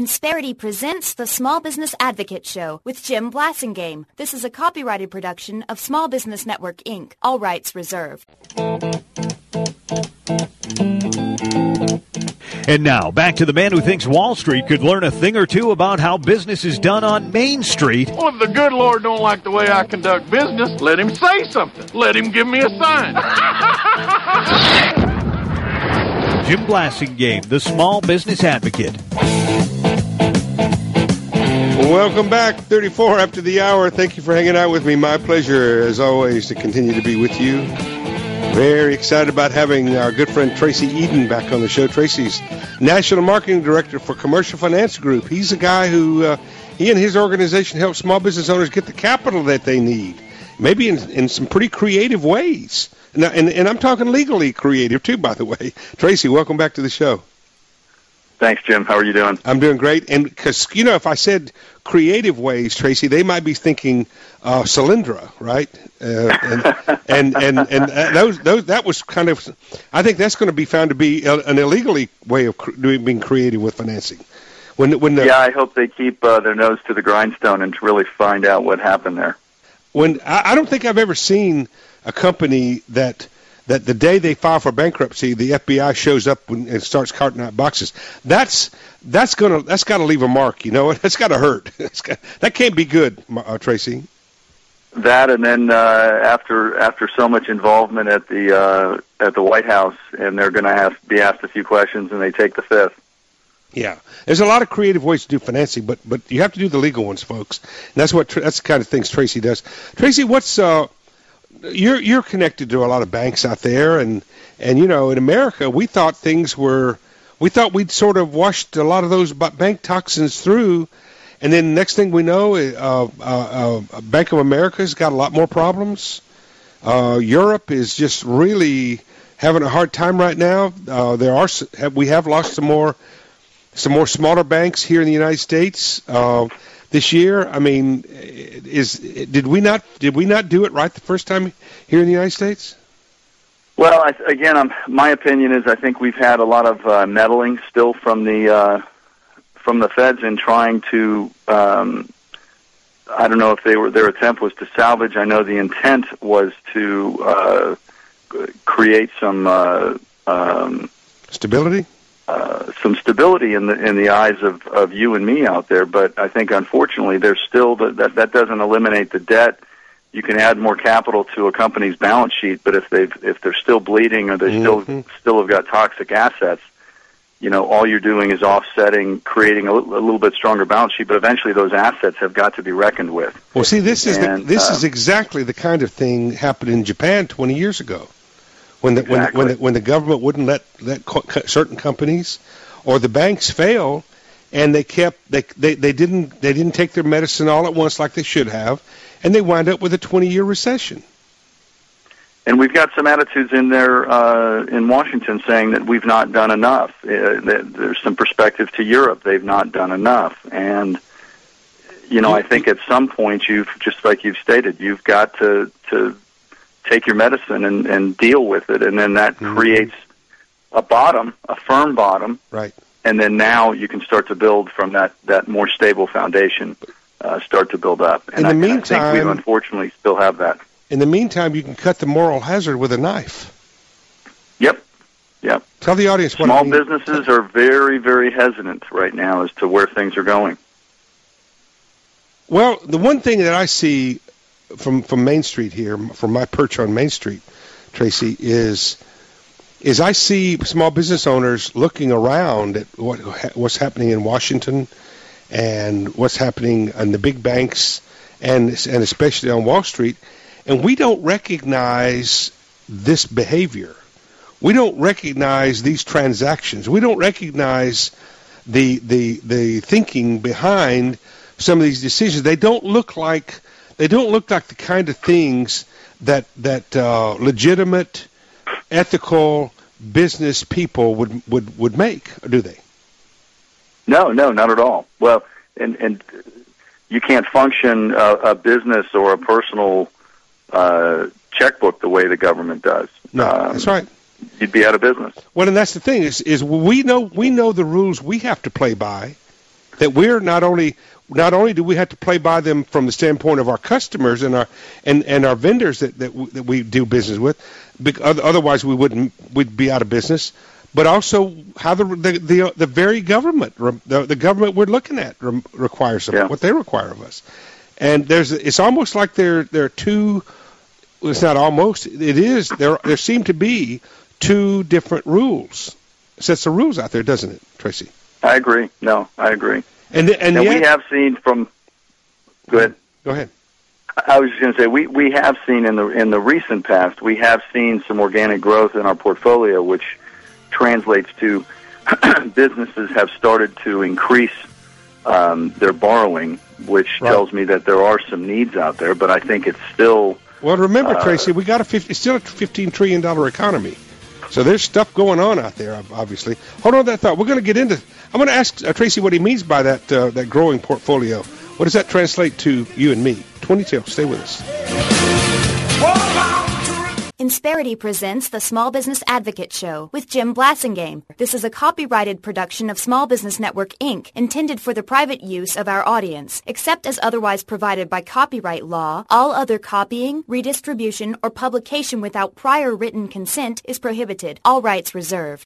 Insperity presents the Small Business Advocate Show with Jim Blasingame. This is a copyrighted production of Small Business Network, Inc. All rights reserved. And now, back to the man who thinks Wall Street could learn a thing or two about how business is done on Main Street. Well, if the good Lord don't like the way I conduct business, let him say something. Let him give me a sign. Jim Blasingame, the Small Business Advocate. Welcome back, 34 after the hour. Thank you for hanging out with me. My pleasure, as always, to continue to be with you. Very excited about having our good friend Tracy Eden back on the show. Tracy's National Marketing Director for Commercial Finance Group. He's a guy who, he and his organization help small business owners get the capital that they need, maybe in some pretty creative ways. Now, and I'm talking legally creative, too, by the way. Tracy, welcome back to the show. Thanks, Jim. How are you doing? I'm doing great. And because, you know, if I said creative ways, Tracy, they might be thinking Solyndra, right? That was kind of, I think that's going to be found to be an illegally way of being creative with financing. Yeah, I hope they keep their nose to the grindstone and to really find out what happened there. I don't think I've ever seen a company that the day they file for bankruptcy, the FBI shows up and starts carting out boxes. That's got to leave a mark. You know, that's got to hurt. That can't be good, Tracy. That, and then after so much involvement at the White House, and they're going to be asked a few questions, and they take the fifth. Yeah, there's a lot of creative ways to do financing, but you have to do the legal ones, folks. And that's the kind of things Tracy does. Tracy, what's you're connected to a lot of banks out there, and you know, in America, we thought we'd sort of washed a lot of those bank toxins through, and then next thing we know, Bank of America's got a lot more problems. Europe is just really having a hard time right now. We have lost some more smaller banks here in the United States this year. I mean, did we not do it right the first time here in the United States? Well, my opinion is I think we've had a lot of meddling still from the feds in trying to. I don't know if their attempt was to salvage. I know the intent was to create some stability. Some stability in the eyes of you and me out there, but I think unfortunately there's still that doesn't eliminate the debt. You can add more capital to a company's balance sheet, but if they're still bleeding or they still have got toxic assets, you know, all you're doing is offsetting, creating a little bit stronger balance sheet, but eventually those assets have got to be reckoned with. Well, see, this is exactly the kind of thing happened in Japan 20 years ago. When the government wouldn't let certain companies or the banks fail, and they didn't take their medicine all at once like they should have, and they wind up with a 20-year recession. And we've got some attitudes in there in Washington saying that we've not done enough. There's some perspective to Europe; they've not done enough, and you know, I think at some point just like you've stated, you've got to take your medicine and deal with it, and then that creates a firm bottom. Right. And then now you can start to build from that more stable foundation, start to build up. And I think we unfortunately still have that. In the meantime, you can cut the moral hazard with a knife. Yep. Tell the audience what Small businesses are very, very hesitant right now as to where things are going. Well, the one thing that I see from Main Street here, from my perch on Main Street, Tracy, is I see small business owners looking around at what's happening in Washington and what's happening in the big banks and especially on Wall Street, and we don't recognize this behavior. We don't recognize these transactions. We don't recognize the thinking behind some of these decisions. They don't look like the kind of things that legitimate, ethical business people would make, do they? No, not at all. Well, and you can't function a business or a personal checkbook the way the government does. No, that's right. You'd be out of business. Well, and that's the thing is we know the rules we have to play by, that we're not only do we have to play by them from the standpoint of our customers and our vendors that we do business with, otherwise we'd be out of business, but also how the very government, the government we're looking at requires them, what they require of us. And it's almost like there are two. It's not almost. It is. There seem to be two different rules, sets of rules out there, doesn't it, Tracy? I agree. No, I agree. And yet, we have seen from. Go ahead. Go ahead. I was just going to say we have seen in the recent past, we have seen some organic growth in our portfolio, which translates to businesses have started to increase their borrowing, which tells me that there are some needs out there. But I think it's still. Well, remember, Tracy, we got it's still a $15 trillion economy. So there's stuff going on out there, obviously. Hold on to that thought. We're going to get into. I'm going to ask Tracy what he means by that growing portfolio. What does that translate to you and me? 22. Stay with us. Insperity presents the Small Business Advocate Show with Jim Blasingame. This is a copyrighted production of Small Business Network, Inc., intended for the private use of our audience. Except as otherwise provided by copyright law, all other copying, redistribution, or publication without prior written consent is prohibited. All rights reserved.